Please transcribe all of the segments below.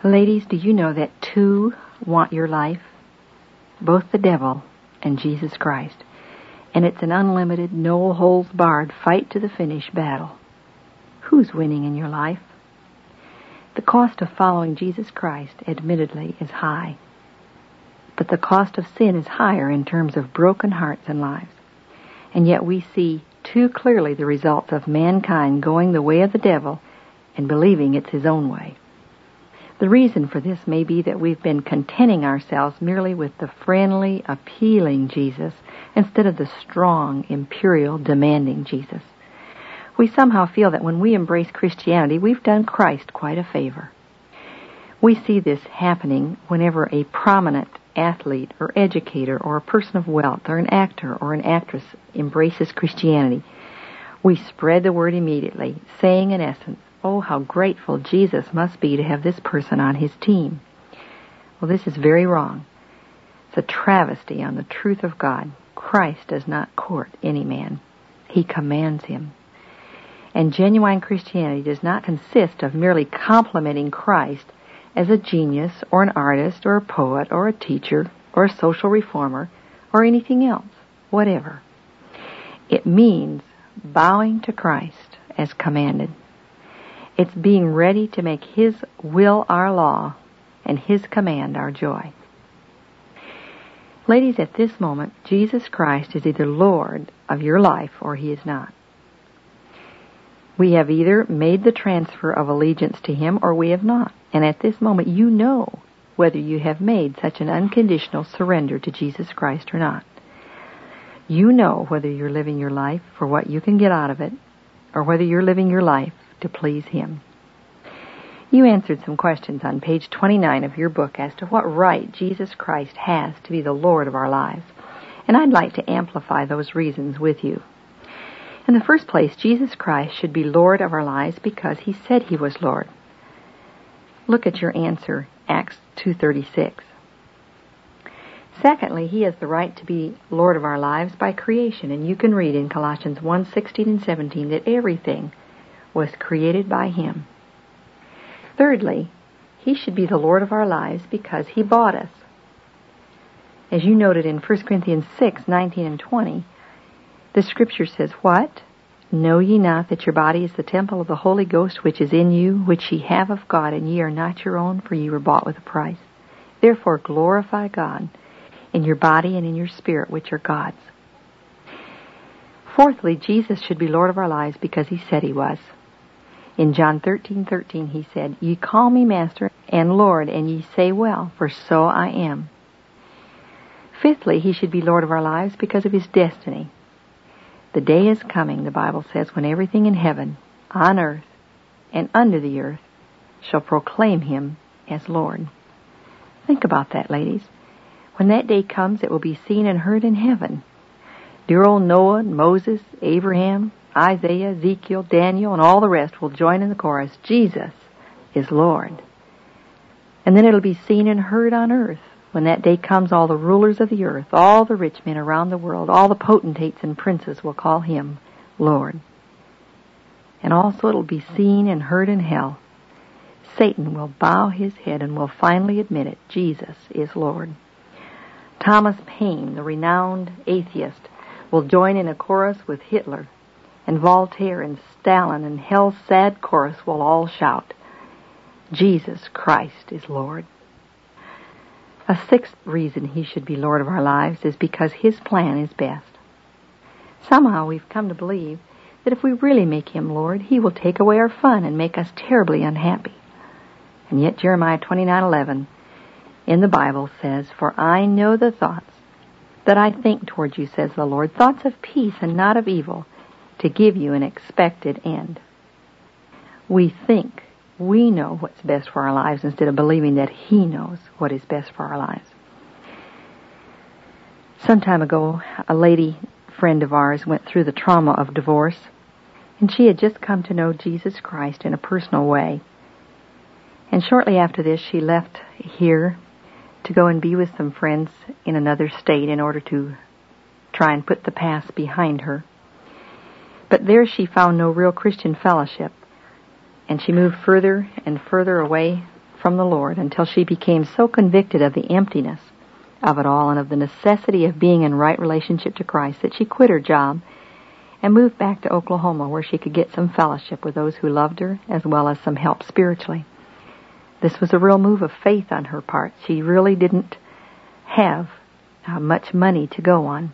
Ladies, do you know that two want your life? Both the devil and Jesus Christ. And it's an unlimited, no-holds-barred, fight-to-the-finish battle. Who's winning in your life? The cost of following Jesus Christ, admittedly, is high. But the cost of sin is higher in terms of broken hearts and lives. And yet we see too clearly the results of mankind going the way of the devil and believing it's his own way. The reason for this may be that we've been contenting ourselves merely with the friendly, appealing Jesus instead of the strong, imperial, demanding Jesus. We somehow feel that when we embrace Christianity, we've done Christ quite a favor. We see this happening whenever a prominent athlete or educator or a person of wealth or an actor or an actress embraces Christianity. We spread the word immediately, saying in essence, "Oh, how grateful Jesus must be to have this person on his team." Well, this is very wrong. It's a travesty on the truth of God. Christ does not court any man. He commands him. And genuine Christianity does not consist of merely complimenting Christ as a genius or an artist or a poet or a teacher or a social reformer or anything else, whatever. It means bowing to Christ as commanded. It's being ready to make his will our law and his command our joy. Ladies, at this moment, Jesus Christ is either Lord of your life or he is not. We have either made the transfer of allegiance to him or we have not. And at this moment, you know whether you have made such an unconditional surrender to Jesus Christ or not. You know whether you're living your life for what you can get out of it or whether you're living your life to please him. You answered some questions on page 29 of your book as to what right Jesus Christ has to be the Lord of our lives. And I'd like to amplify those reasons with you. In the first place, Jesus Christ should be Lord of our lives because he said he was Lord. Look at your answer, Acts 2:36. Secondly, he has the right to be Lord of our lives by creation. And you can read in Colossians 1:16 and 17 that everything was created by him. Thirdly, he should be the Lord of our lives because he bought us. As you noted in 1 Corinthians 6:19 and 20, the scripture says, "What? Know ye not that your body is the temple of the Holy Ghost which is in you, which ye have of God, and ye are not your own, for ye were bought with a price? Therefore glorify God in your body and in your spirit, which are God's." Fourthly, Jesus should be Lord of our lives because he said he was. In John 13:13, he said, "Ye call me Master and Lord, and ye say well, for so I am." Fifthly, he should be Lord of our lives because of his destiny. The day is coming, the Bible says, when everything in heaven, on earth, and under the earth shall proclaim him as Lord. Think about that, ladies. When that day comes, it will be seen and heard in heaven. Dear old Noah, Moses, Abraham, Isaiah, Ezekiel, Daniel, and all the rest will join in the chorus, "Jesus is Lord." And then it'll be seen and heard on earth. When that day comes, all the rulers of the earth, all the rich men around the world, all the potentates and princes will call him Lord. And also it'll be seen and heard in hell. Satan will bow his head and will finally admit it. Jesus is Lord. Thomas Paine, the renowned atheist, will join in a chorus with Hitler, and Voltaire and Stalin, and hell's sad chorus will all shout, "Jesus Christ is Lord." A sixth reason he should be Lord of our lives is because his plan is best. Somehow we've come to believe that if we really make him Lord, he will take away our fun and make us terribly unhappy. And yet Jeremiah 29:11 in the Bible says, "For I know the thoughts that I think toward you, says the Lord, thoughts of peace and not of evil, to give you an expected end." We think we know what's best for our lives instead of believing that he knows what is best for our lives. Some time ago, a lady friend of ours went through the trauma of divorce, and she had just come to know Jesus Christ in a personal way. And shortly after this, she left here to go and be with some friends in another state in order to try and put the past behind her. But there she found no real Christian fellowship, and she moved further and further away from the Lord until she became so convicted of the emptiness of it all and of the necessity of being in right relationship to Christ that she quit her job and moved back to Oklahoma, where she could get some fellowship with those who loved her as well as some help spiritually. This was a real move of faith on her part. She really didn't have much money to go on.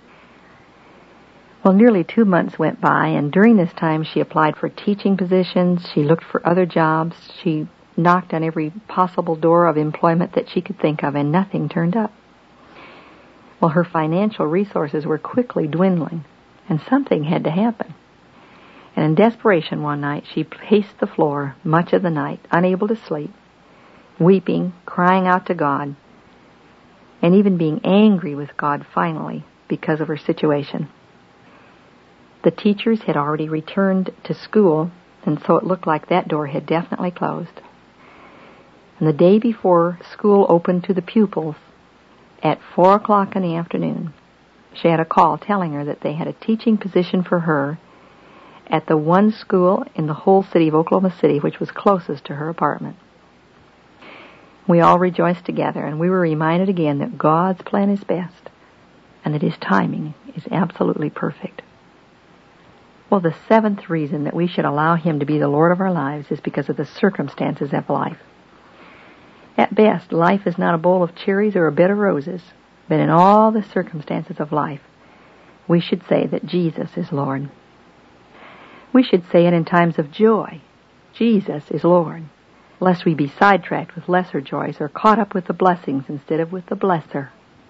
Well, nearly 2 months went by, and during this time she applied for teaching positions. She looked for other jobs. She knocked on every possible door of employment that she could think of, and nothing turned up. Well, her financial resources were quickly dwindling, and something had to happen. And in desperation one night, she paced the floor much of the night, unable to sleep, weeping, crying out to God, and even being angry with God finally because of her situation. The teachers had already returned to school, and so it looked like that door had definitely closed. And the day before school opened to the pupils, at 4 o'clock in the afternoon, she had a call telling her that they had a teaching position for her at the one school in the whole city of Oklahoma City which was closest to her apartment. We all rejoiced together, and we were reminded again that God's plan is best and that His timing is absolutely perfect. Well, the seventh reason that we should allow Him to be the Lord of our lives is because of the circumstances of life. At best, life is not a bowl of cherries or a bed of roses, but in all the circumstances of life, we should say that Jesus is Lord. We should say it in times of joy, Jesus is Lord, lest we be sidetracked with lesser joys or caught up with the blessings instead of with the blesser.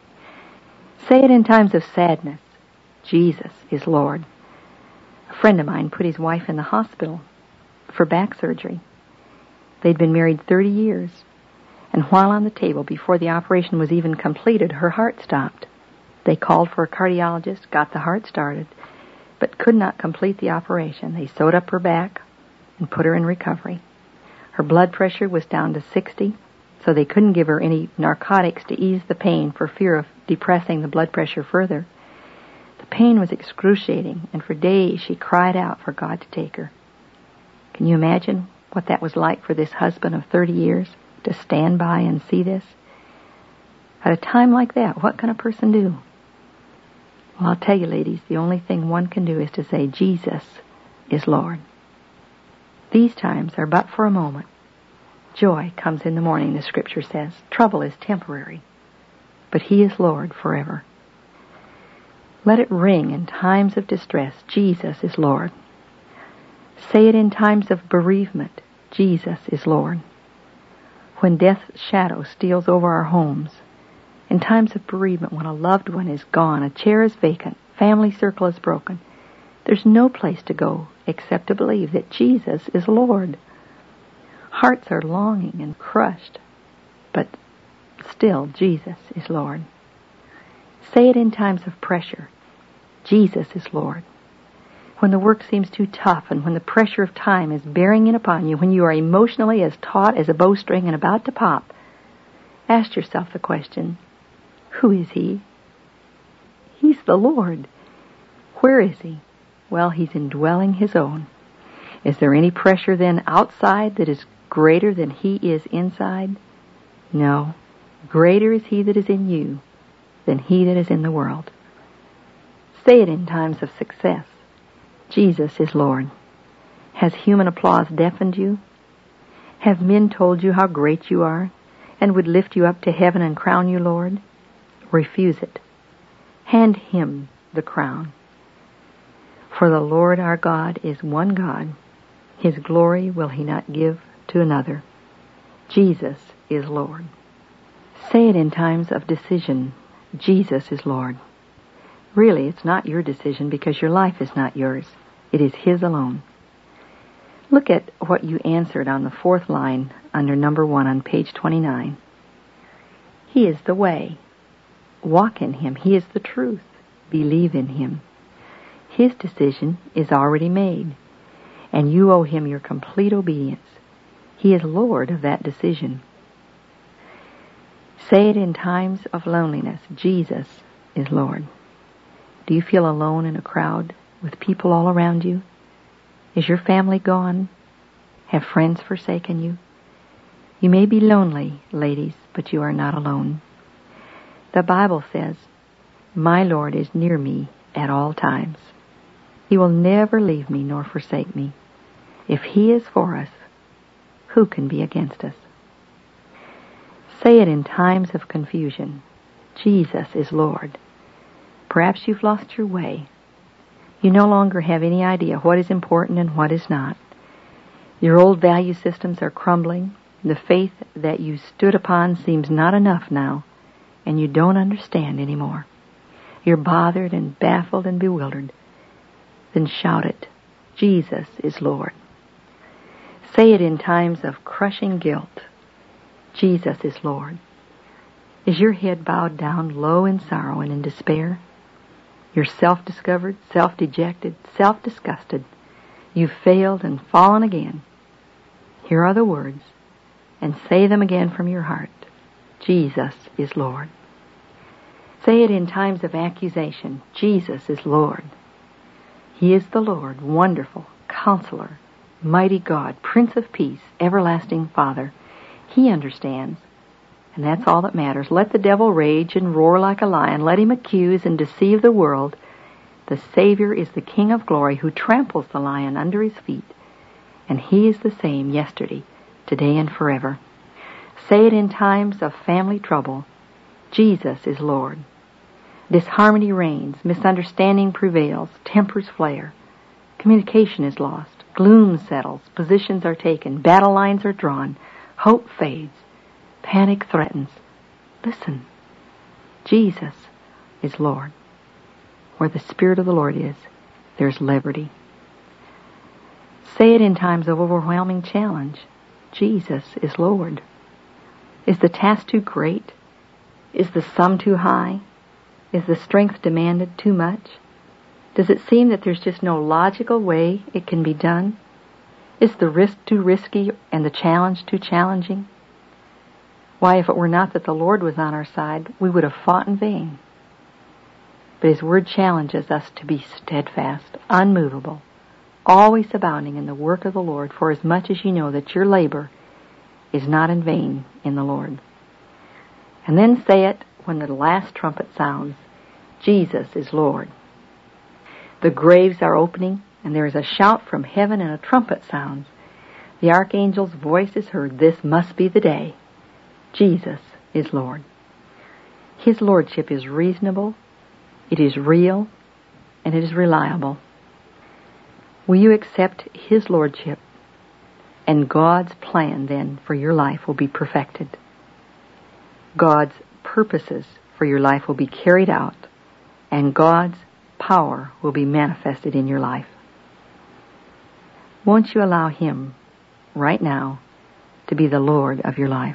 Say it in times of sadness, Jesus is Lord. A friend of mine put his wife in the hospital for back surgery. They'd been married 30 years, and while on the table before the operation was even completed, her heart stopped. They called for a cardiologist, got the heart started, but could not complete the operation. They sewed up her back and put her in recovery. Her blood pressure was down to 60, so they couldn't give her any narcotics to ease the pain for fear of depressing the blood pressure further. The pain was excruciating, and for days she cried out for God to take her. Can you imagine what that was like for this husband of 30 years, to stand by and see this? At a time like that, what can a person do? Well, I'll tell you, ladies, the only thing one can do is to say, Jesus is Lord. These times are but for a moment. Joy comes in the morning, the Scripture says. Trouble is temporary, but He is Lord forever. Let it ring in times of distress, Jesus is Lord. Say it in times of bereavement, Jesus is Lord. When death's shadow steals over our homes, in times of bereavement, when a loved one is gone, a chair is vacant, family circle is broken, there's no place to go except to believe that Jesus is Lord. Hearts are longing and crushed, but still Jesus is Lord. Say it in times of pressure, Jesus is Lord. When the work seems too tough and when the pressure of time is bearing in upon you, when you are emotionally as taut as a bowstring and about to pop, ask yourself the question, who is He? He's the Lord. Where is He? Well, He's indwelling His own. Is there any pressure then outside that is greater than He is inside? No. Greater is He that is in you than he that is in the world. Say it in times of success. Jesus is Lord. Has human applause deafened you? Have men told you how great you are and would lift you up to heaven and crown you Lord? Refuse it. Hand Him the crown. For the Lord our God is one God. His glory will He not give to another. Jesus is Lord. Say it in times of decision. Jesus is Lord. Really, it's not your decision because your life is not yours. It is His alone. Look at what you answered on the fourth line under number 1 on page 29. He is the way. Walk in Him. He is the truth. Believe in Him. His decision is already made, and you owe Him your complete obedience. He is Lord of that decision. Say it in times of loneliness. Jesus is Lord. Do you feel alone in a crowd with people all around you? Is your family gone? Have friends forsaken you? You may be lonely, ladies, but you are not alone. The Bible says, "My Lord is near me at all times. He will never leave me nor forsake me. If He is for us, who can be against us?" Say it in times of confusion. Jesus is Lord. Perhaps you've lost your way. You no longer have any idea what is important and what is not. Your old value systems are crumbling. The faith that you stood upon seems not enough now, and you don't understand anymore. You're bothered and baffled and bewildered. Then shout it. Jesus is Lord. Say it in times of crushing guilt. Jesus is Lord. Is your head bowed down low in sorrow and in despair? You're self-discovered, self-dejected, self-disgusted. You've failed and fallen again. Here are the words, and say them again from your heart. Jesus is Lord. Say it in times of accusation. Jesus is Lord. He is the Lord, wonderful, Counselor, mighty God, Prince of Peace, everlasting Father. He understands, and that's all that matters. Let the devil rage and roar like a lion. Let him accuse and deceive the world. The Savior is the King of glory who tramples the lion under his feet, and He is the same yesterday, today, and forever. Say it in times of family trouble. Jesus is Lord. Disharmony reigns, misunderstanding prevails, tempers flare, communication is lost, gloom settles, positions are taken, battle lines are drawn, hope fades, panic threatens. Listen, Jesus is Lord. Where the Spirit of the Lord is, there's liberty. Say it in times of overwhelming challenge. Jesus is Lord. Is the task too great? Is the sum too high? Is the strength demanded too much? Does it seem that there's just no logical way it can be done? Is the risk too risky and the challenge too challenging? Why, if it were not that the Lord was on our side, we would have fought in vain. But His Word challenges us to be steadfast, unmovable, always abounding in the work of the Lord, for as much as you know that your labor is not in vain in the Lord. And then say it when the last trumpet sounds. Jesus is Lord. The graves are opening, and there is a shout from heaven and a trumpet sounds. The archangel's voice is heard. This must be the day. Jesus is Lord. His lordship is reasonable, it is real, and it is reliable. Will you accept His lordship? And God's plan then for your life will be perfected. God's purposes for your life will be carried out, and God's power will be manifested in your life. Won't you allow Him right now to be the Lord of your life?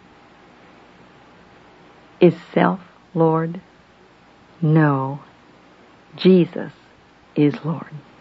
Is self Lord? No. Jesus is Lord.